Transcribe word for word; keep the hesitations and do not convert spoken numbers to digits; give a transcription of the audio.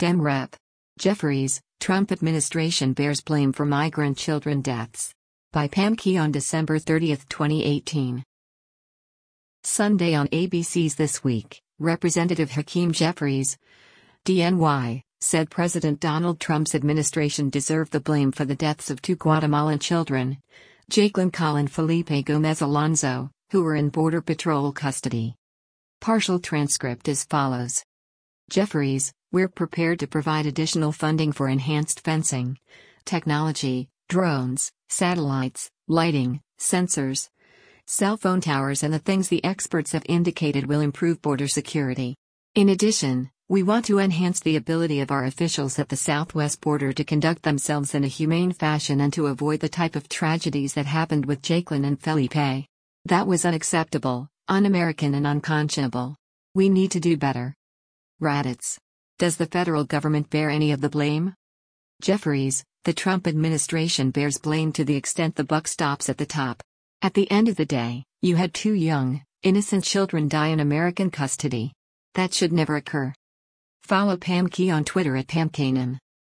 Dem Rep. Jeffries, Trump administration bears blame for migrant children deaths. By Pam Key on December thirtieth, twenty eighteen. Sunday on A B C's This Week, Representative Hakeem Jeffries, D N Y, said President Donald Trump's administration deserved the blame for the deaths of two Guatemalan children, Jacqueline Call and Felipe Gomez Alonso, who were in Border Patrol custody. Partial transcript as follows. Jeffries, we're prepared to provide additional funding for enhanced fencing, technology, drones, satellites, lighting, sensors, cell phone towers, and the things the experts have indicated will improve border security. In addition, we want to enhance the ability of our officials at the southwest border to conduct themselves in a humane fashion and to avoid the type of tragedies that happened with Jacqueline and Felipe. That was unacceptable, un-American, and unconscionable. We need to do better. Raddatz. Does the federal government bear any of the blame? Jeffries, the Trump administration bears blame to the extent the buck stops at the top. At the end of the day, you had two young, innocent children die in American custody. That should never occur. Follow Pam Key on Twitter at Pam Kanan.